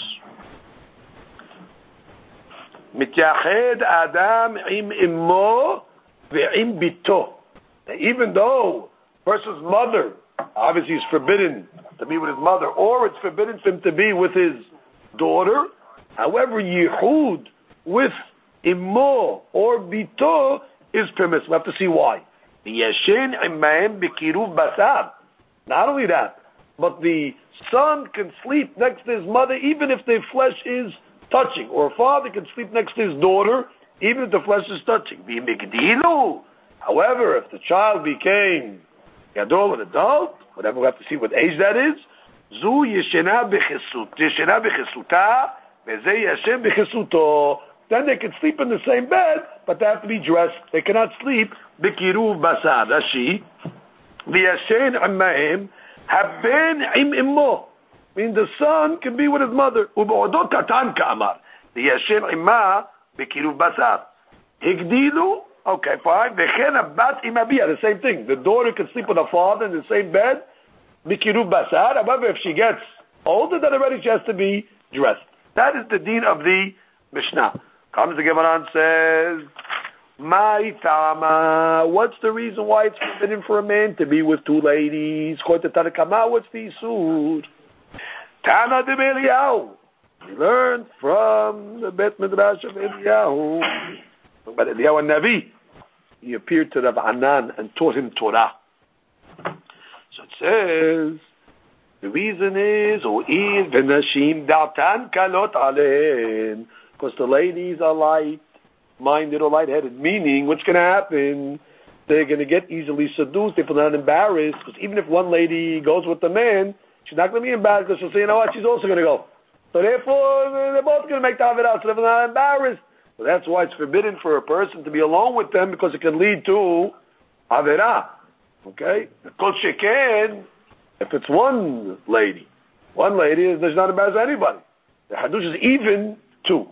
Mityached adam im immo ve'im bito. Even though a person's mother, obviously is forbidden to be with his mother, or it's forbidden for him to be with his daughter, however, yichud with immo or bito is permissible. We have to see why. Yeshin imaim bekiruv basar. Not only that, but the son can sleep next to his mother even if their flesh is touching, or a father can sleep next to his daughter even if the flesh is touching. However, if the child became gadol, an adult, whatever, we have to see what age that is. Zu yeshena b'chesuta, v'zeh yashem b'chesuto. Then they can sleep in the same bed, but they have to be dressed. They cannot sleep b'kiruv basar. Rashi, v'yashen immahem haben im immo. Means the son can be with his mother. U'ba'odot katan ka'amar. V'yashen imma b'kiruv basar. Higdilu. Okay, fine. V'chen abat im abiyah. The same thing. The daughter can sleep with her father in the same bed. B'kiruv basar. However, if she gets older, then already she has to be dressed. That is the deen of the Mishnah. Comes the Gemara and says, "My tama." What's the reason why it's forbidden for a man to be with two ladies? According to Tanakama, what's the isur? Tana de Eliyahu. We learned from the Bet Midrash of Eliyahu. But Eliyahu Navi, he appeared to Rav Anan and taught him Torah. So it says, the reason is, "U'il v'nashim da'atan kalot alein." Because the ladies are light-minded or light-headed. Meaning, what's going to happen? They're going to get easily seduced. They're not embarrassed. Because even if one lady goes with the man, she's not going to be embarrassed because she'll say, you know what, she's also going to go. So therefore, they're both going to make the Avirah, so they're not embarrassed. So that's why it's forbidden for a person to be alone with them, because it can lead to Avirah. Okay? Kol sheken, if it's one lady, one lady does not embarrass anybody. The Hadush is even two.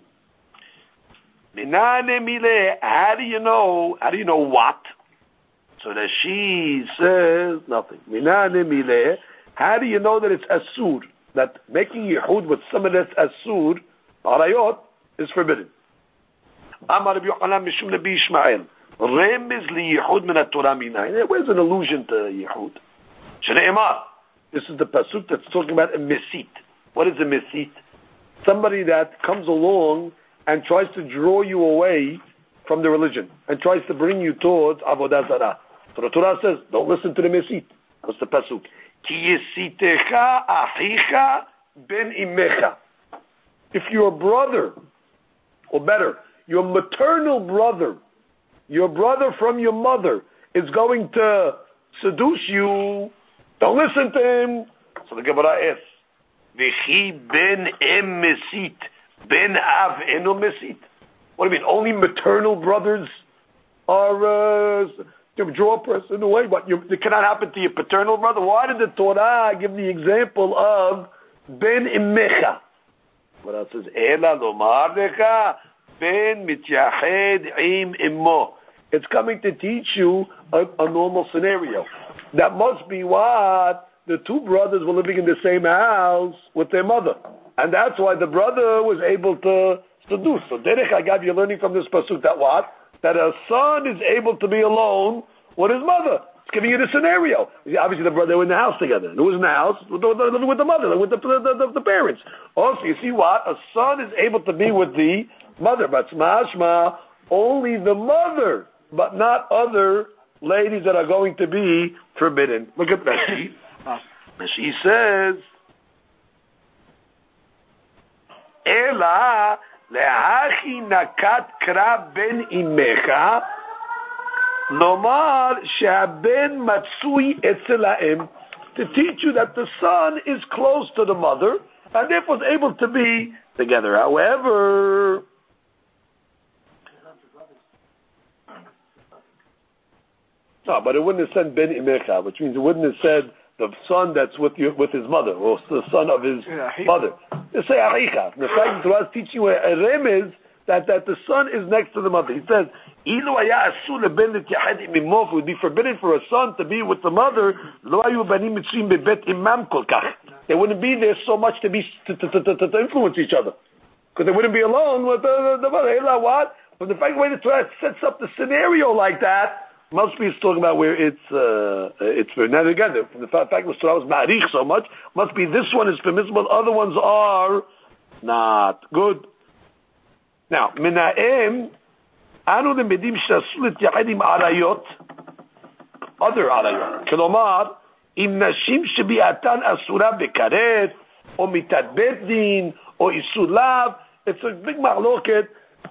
How do you know? How do you know what? So that she says nothing. How do you know that it's asur? That making yehud with someone that's asur Arayot is forbidden. Amar Rabbi Yochanan Mishum Rabbi Ishmael. Remiz liyihud min ha-Torah minayin. Where's an allusion to yihud? Shneimar. This is the pasuk that's talking about a mesit. What is a mesit? Somebody that comes along and tries to draw you away from the religion and tries to bring you towards avodah zarah. So the Torah says, don't listen to the mesit. What's the pasuk? Ki yisitecha achicha ben imecha. If your brother, or better, your maternal brother, your brother from your mother, is going to seduce you, don't listen to him. So the Gemara asks, V'chi ben em mesit, ben av eno mesit. What do you mean? Only maternal brothers are uh, draw a person away? What? You, it cannot happen to your paternal brother? Why did the Torah give the example of ben imecha? What else says? Ela lomar lecha ben mityahed im immo. It's coming to teach you a, a normal scenario. That must be what the two brothers were living in the same house with their mother. And that's why the brother was able to seduce. So Derech Agav, you're learning from this pasuk that what? That a son is able to be alone with his mother. It's giving you the scenario. Obviously the brother were in the house together. Who was in the house? Living with the mother, with the, the, the, the parents. Also, you see what? A son is able to be with the mother. But mashma, only the mother, but not other ladies that are going to be forbidden. Look at Rashi. Rashi says, Ela lehachi nakat kra ben imecha lomar she'aben matsui etzel ha'em, to teach you that the son is close to the mother and therefore is able to be together. However, no, but it wouldn't have said ben imecha, which means it wouldn't have said the son that's with you, with his mother, or the son of his yeah, mother. They say achicha. The fact that is teaching you a, a remez that, that the son is next to the mother. He says, ilu haya asur leben l'tyahed im imo, it would be forbidden for a son to be with the mother. Lo hayu banim mitzvim bebet imam kol kach. They wouldn't be there so much to be to, to, to, to, to influence each other, because they wouldn't be alone with the, the, the mother. Hey, what? From the fact the way the Torah sets up the scenario like that, must be talking about where it's uh, it's for now again. From the fact that the Torah was ma'arich so much, must be this one is permissible. Other ones are not good. Now, minaim anu lemedim shasul l'tyahed im arayot, other arayot. Kelomar im nashim shebi'atan asura bekaret or mitat bet din or isur lav. It's a big machloket.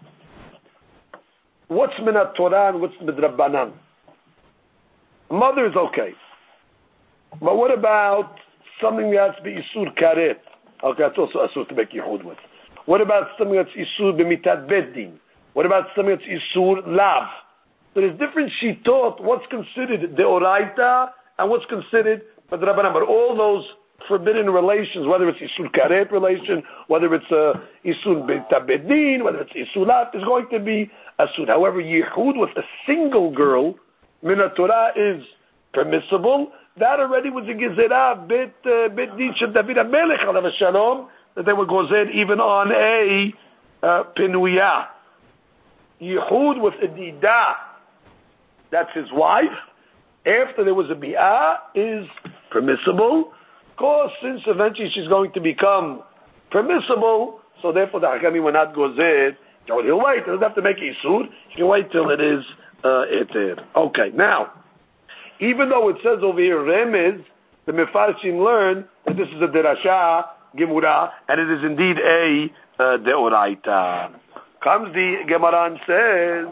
What's minat Torah and what's midrabanan? Mother is okay. But what about something that has to be isur karet? Okay, that's also asur to make yihud with. What about something that's isur b'mitat beddin? What about something that's isur lav? So there's different shitot, what's considered deoraita and what's considered midrabanan. But all those forbidden relations, whether it's isur karet relation, whether it's uh, isur b'mitat beddin, whether it's isur lav, is going to be asur. However, yihud with a single girl, Min Torah is permissible. That already was a gezerah bit uh, bit din shel David HaMelech alav shalom, that they were gozer even on a uh, penuyah. Yehud with a didah, that's his wife. After there was a bi'ah, is permissible. Of course, since eventually she's going to become permissible, so therefore the Hakami will not gozer. He'll wait. He doesn't have to make isur. He'll wait till it is Uh, eter. Okay, now, even though it says over here remez, the Mefarshim learn that this is a derasha gemura, and it is indeed a uh, deoraita. Comes the Gemara and says,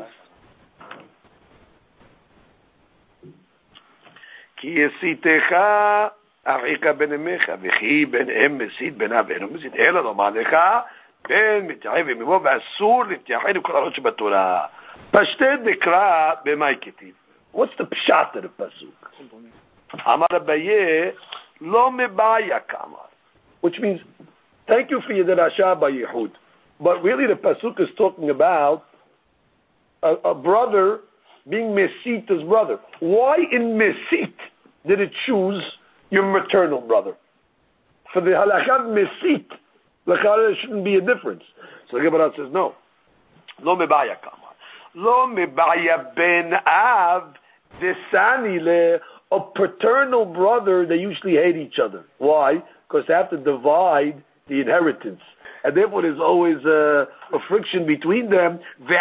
Ki yesitecha achika ben emecha v'chi ben em mesit ben av eno mesit ela lomar lecha ben mityahed v'mimo v'asur l'tyahed v'kol arot shebatorah. Pashted dekra b'maikitiv. What's the pshat of the pasuk? Amar Abaye lo mebaya kamar, which means thank you for your derasha by Yehud, but really the pasuk is talking about a, a brother being mesit his brother. Why in mesit did it choose your maternal brother? For the halakha mesit, there shouldn't be a difference. So the Gemara says no. Lo mebaya kamar. Lo mebaya ben av desani le. A paternal brother, they usually hate each other. Why? Because they have to divide the inheritance. And therefore there's always a, a friction between them.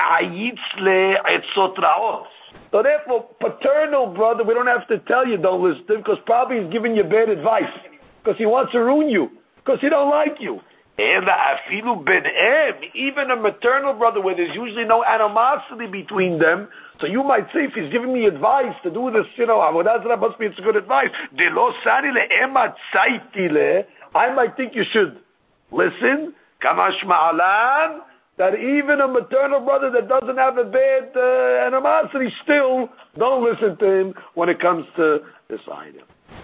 So therefore, paternal brother, we don't have to tell you don't listen to him, because probably he's giving you bad advice. Because he wants to ruin you. Because he don't like you. Even a maternal brother where there's usually no animosity between them, so you might say, if he's giving me advice to do this, you know, that must be it's good advice. I might think you should listen. That even a maternal brother that doesn't have a bad uh, animosity, still don't listen to him when it comes to this item.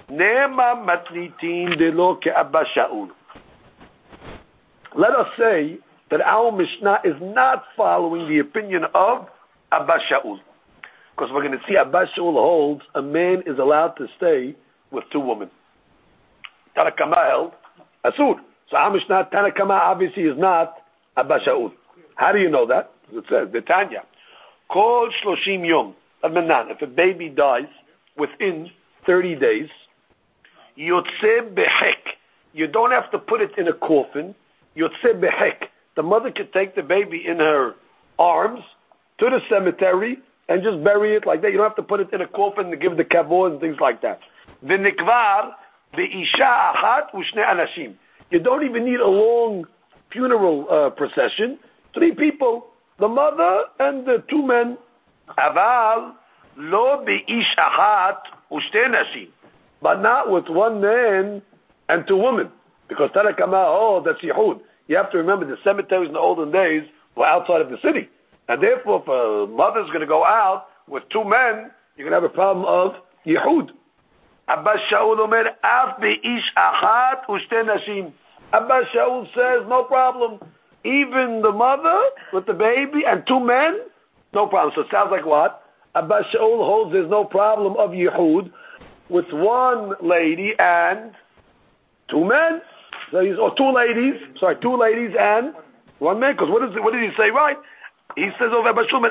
Let us say that our Mishnah is not following the opinion of Abba Shaul. Because we're going to see Abba Shaul holds a man is allowed to stay with two women. Tanakama held Asur. So our Mishnah, Tanakama obviously is not Abba Shaul. How do you know that? It says, Betanya, Kol Shloshim Yom, if a baby dies within thirty days, Yotze Behek, you don't have to put it in a coffin. Yotze Behek, the mother could take the baby in her arms to the cemetery and just bury it like that. You don't have to put it in a coffin to give the kavod and things like that. V'nikvar be'isha achat u'shnei anashim. You don't even need a long funeral uh, procession. Three people, the mother and the two men. Aval lo be'ish achat u'shnei anashim. But not with one man and two women. Because Tanakama, oh, that's Yehud. You have to remember the cemeteries in the olden days were outside of the city. And therefore, if a mother's going to go out with two men, you're going to have a problem of Yehud. Abba Shaul omer, af be'ish achat u'shtei nashim. Abba Shaul says, no problem. Even the mother with the baby and two men, no problem. So it sounds like what? Abba Shaul holds there's no problem of Yehud with one lady and two men. So he's, or two ladies, sorry, two ladies and one man. Because what, is it, what did he say right? He says over Abba Shaul,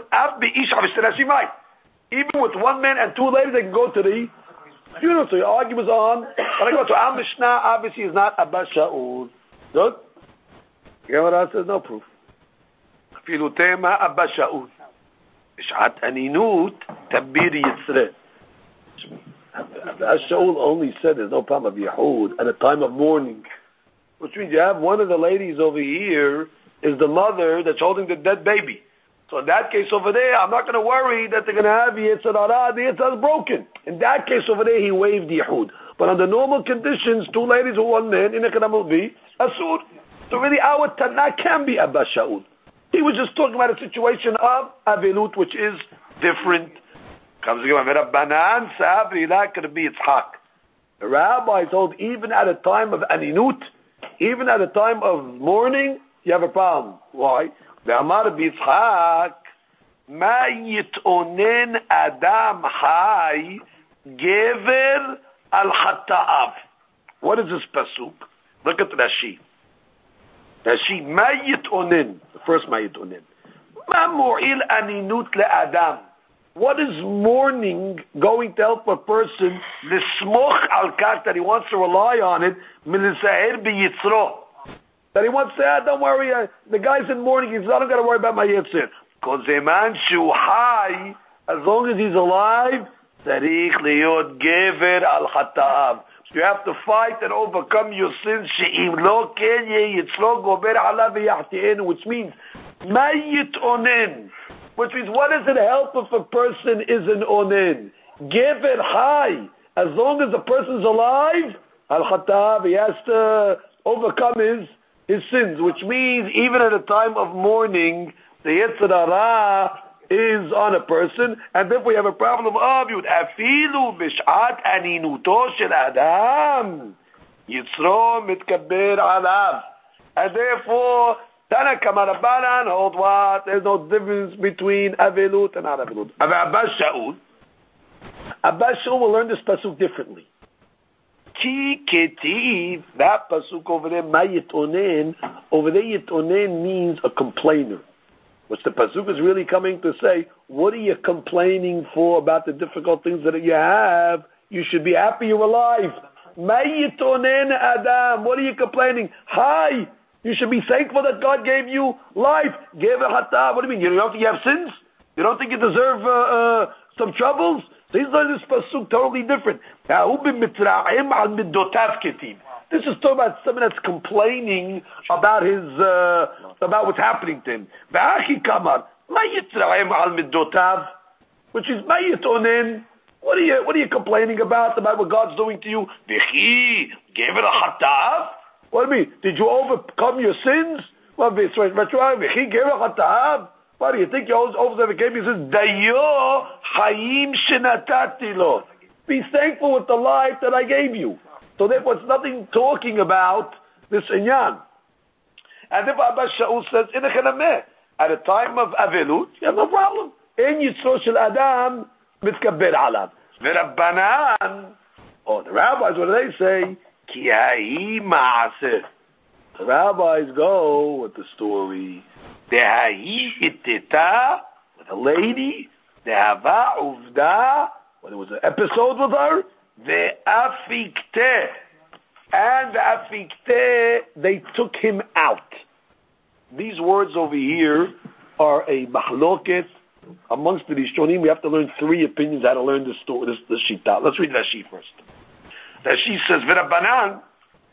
even with one man and two ladies, they can go to the funeral. So the argument is on. When I go to Al Mishnah, obviously is not Abba Shaul. Good? Gemara says no proof. Filutema Abba Shaul. Bishat aninut tabir yitzre. Abba Shaul only said there's no problem of Yehud at a time of mourning. Which means you have one of the ladies over here is the mother that's holding the dead baby. So in that case over there, I'm not going to worry that they're going to have Yetzer Hara, the Yetzer Hara is broken. In that case over there, he waived Yehud. But under normal conditions, two ladies or one man, in a Kadam will be Asur. So really our Tanakh can be Abba Shaul. He was just talking about a situation of Avilut, which is different. Comes again, Rabbanan Sabri, that could be Yitzhak. The rabbi told even at a time of Aninut, even at a time of mourning, you have a problem. Why? ואמר ביצחק, מה יתאונן אדם חי גבר על חטאיו? What is this pasuk? Look at Rashi. Rashi, מה יתאונן? The first מה יתאונן. מה מועיל אנינות לאדם? What is mourning going to help a person לסמוך על כך that he wants to rely on it מלזהר ביצרו? That he wants to say, ah, don't worry, uh, the guy's in mourning, he says, I don't got to worry about my yitzir. Because a man shu high, as long as he's alive, tzarich liyot gever al chata'av. So you have to fight and overcome your sins, she'im lo ken ye yitzro gober alav v'yachti'enu, which means, mayit onen. Which means, what does it help if a person is an onen? Gever high. As long as the person's alive, al chata'av, he has to overcome his his sins, which means even at a time of mourning, the Yetzer Hara is on a person, and therefore we have a problem of Yud. Afilu b'shat aninuto shel Adam, Yitzro mitkaber alav. And therefore, Tanakama Rabbanan hold what? There's no difference between Avilut and Aravilut. Abba Shaul, Abba Shaul will learn this pasuk differently. Ki ketiv, that pasuk over there, ma yitonen, over there yitonen means a complainer. Which the pasuk is really coming to say, what are you complaining for about the difficult things that you have? You should be happy you're alive. Ma yitonen adam, what are you complaining? Hi, you should be thankful that God gave you life. Gave a hata. What do you mean? You don't think you have sins? You don't think you deserve uh, uh, some troubles? So he's learning this pasuk totally different. This is talking about someone that's complaining about his uh, about what's happening to him. Which is mayitonen. What are you what are you complaining about about what God's doing to you? Gave it a hatav. What do you mean? Did you overcome your sins? What do you think you overcame your sins? Dayo hayim shenatati lo. Be thankful with the life that I gave you. So therefore, it's nothing talking about this inyan. And if Abba Shaul says, at a time of avelut, you have no problem. In yitzro shel adam mitkabber alav. V'rabbanan. Oh, the rabbis, what do they say? Ki ha'i ma'aseh. The rabbis go with the story. Deha'i itita, with a lady. Dehava uvda, when there was an episode with her. Ve'afikte. And ve'afikte, they took him out. These words over here are a mahloket. Amongst the Rishonim, we have to learn three opinions how to learn this story, this, this shita. Let's read Rashi first. Rashi says, V'Rabbanan,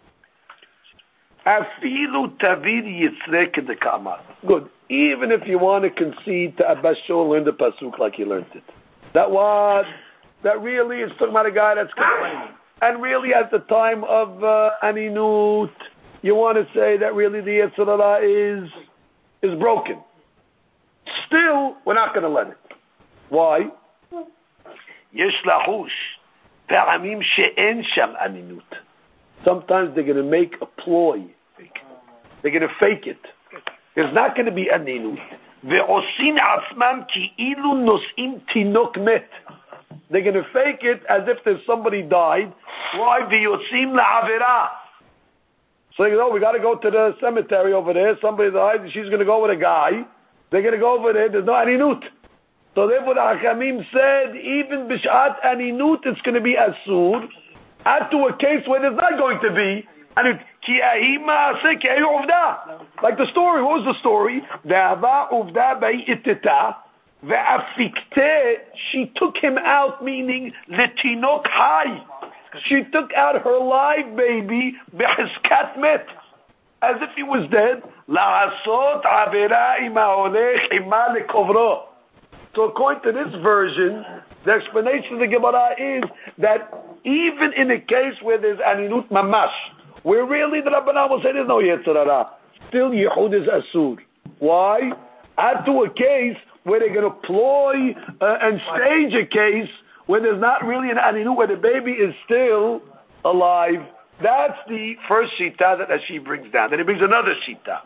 afilu tavid yitzrek kedeka'amar. Good. Even if you want to concede to Abba Shaul, learn the pasuk like you learned it. That what? That really is talking about a guy that's complaining. And really at the time of uh, aninut, you want to say that really the Yetzer Hara is, is broken. Still, we're not going to let it. Why? Yesh lahush. Pe'amim she'en sham aninut. Sometimes they're going to make a ploy. They're going to fake it. There's not going to be aninut. Ve'osin atzmam ki'ilu nos'im tinok met. They're going to fake it as if there's somebody died. Why? Ve'yotzim la'avera. So they go, oh, we got to go to the cemetery over there. Somebody died. She's going to go with a guy. They're going to go over there. There's no aninut. So therefore the Hakamim said, even b'shat aninut, it's going to be asur. Add to a case where there's not going to be aninut. Like the story. What was the story? She took him out, meaning letinok hay. She took out her live baby, beheskat met, as if he was dead. So according to this version, the explanation of the Gemara is that even in a case where there's aninut mamash, where really the Rabbanan will say there's no Yetzer Hara, still Yehud is asur. Why? Add to a case where they're going to ploy uh, and stage a case where there's not really an aninut, where the baby is still alive. That's the first shita that Rashi brings down. Then he brings another shita.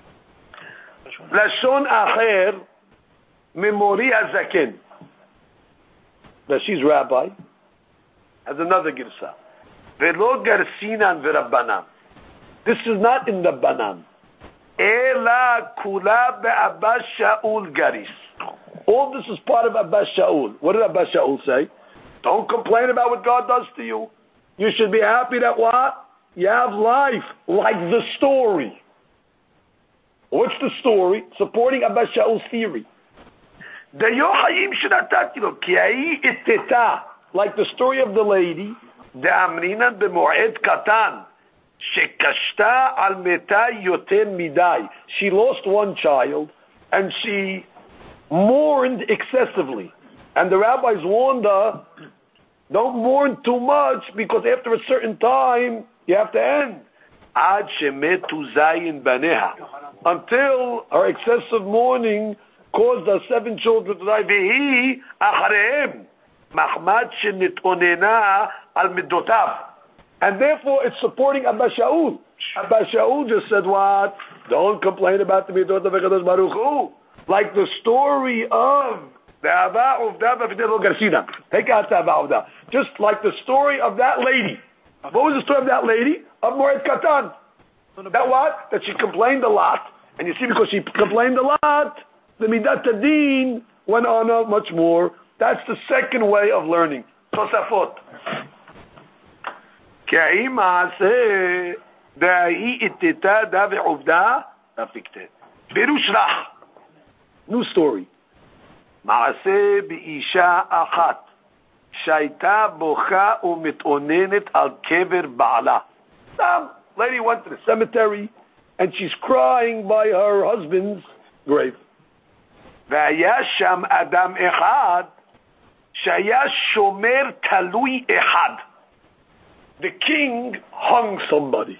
Lashon acher memori hazaken. Rashi's rabbi has another girsa. Velo garsinan v'rabbanan. This is not in the Banan. Ela kula be'Abba Shaul garis. All this is part of Abba Shaul. What did Abba Shaul say? Don't complain about what God does to you. You should be happy that what? You have life, like the story. What's the story? Supporting Abba Shaul's theory. Like the story of the lady, דאמרינן במועד קטן, שקשתה על מתה יותר מדי. She lost one child, and she mourned excessively. And the rabbis warned her, don't mourn too much, because after a certain time, you have to end. עד שמתו זין בניה. Until her excessive mourning caused her seven children to die. והיא אחריהם. מחמד שנתאוננה על מידותיו. And therefore it's supporting Abba Shaul. Abba Shaul just said what? Don't complain about the midot of HaKadosh Baruch Hu. Like the story of the Ava Uvda V'Fidel Garsina. Take out the Ava Uvda. Just like the story of that lady. What was the story of that lady? Of Moed Katan. That what? That she complained a lot. And you see, because she complained a lot, the Midat Adin went on out much more. That's the second way of learning. Tosafot. K'ai ma'aseh da'i ittita da ve'uvda afikte. Berush rach. New story. Ma'aseh bi'isha achat. Shaita bocha u'mitonenet al kever ba'ala. Some lady went to the cemetery and she's crying by her husband's grave. V'aya sham adam echad shaya shomer talui echad. The king hung somebody.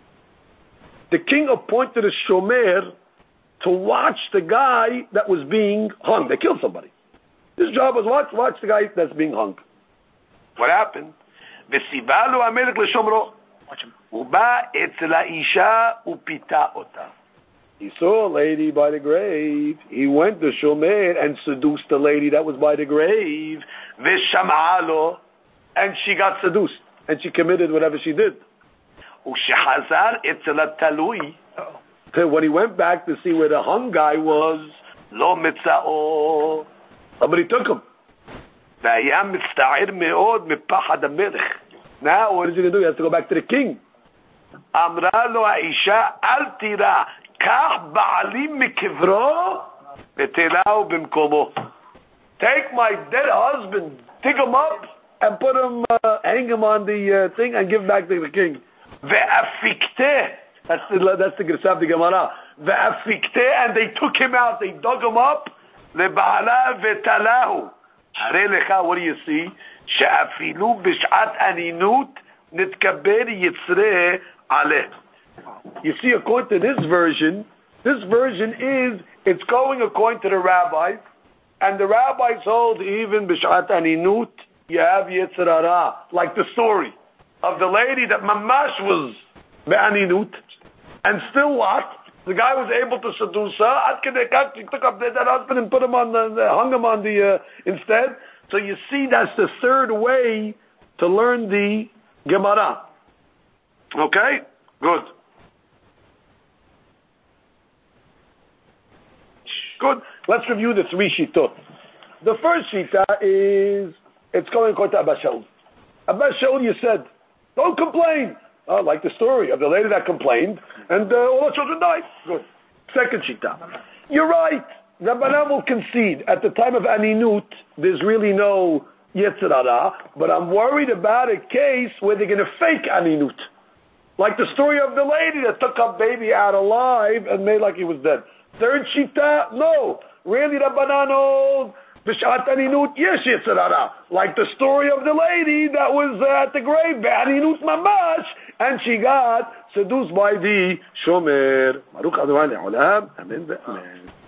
The king appointed a shomer to watch the guy that was being hung. They killed somebody. His job was watch, watch the guy that's being hung. What happened? V'sivalu amelech l'shomro. Uba etzel ha'isha upita ota. He saw a lady by the grave. He went to shomer and seduced the lady that was by the grave. V'sham'alo. And she got seduced. And she committed whatever she did. U'shehazar etzel ha'talui. When he went back to see where the hung guy was, lo mitza'o. Somebody took him. V'ayam mitzta'ir me'od mipachad ha'melech. Now what is he going to do? He has to go back to the king. Amra lo ha'isha al tira kach ba'alim mikivro v'telahu b'mkomo. Take my dead husband, dig him up, and put him, uh, hang him on the uh, thing, and give back to the king. Ve'afikte. That's the that's the Gersa the Gemara. Ve'afikte, and they took him out. They dug him up. Leba'ala v'talahu. Hare lecha. What do you see? She'afilu b'shat aninut nitkaber yitzreh aleh. You see, according to this version, this version is it's going according to the rabbis, and the rabbis hold even b'shat aninut you have yetzer hara, like the story of the lady that mamash was be'aninut. And still what? The guy was able to seduce her. He took up that husband and put him on the, hung him on the, uh, instead. So you see, that's the third way to learn the Gemara. Okay? Good. Good. Let's review the three shitot. The first shita is, it's going according to Abba Shaul. Abba Shaul, you said, don't complain. Oh, like the story of the lady that complained, and uh, all her children died. Good. Second shita. You're right. Rabbanan will concede. At the time of Aninut, there's really no Yetzer Hara, but I'm worried about a case where they're going to fake Aninut. Like the story of the lady that took up baby out alive and made like he was dead. Third shita, no. Really, Rabbanan hold B'shat Aninut, yes, Yetzer Hara. Like the story of the lady that was uh, at the grave, Aninut Mamash, and she got seduced by the Shomer. Baruch Adonai Le'olam. Amen. Amen.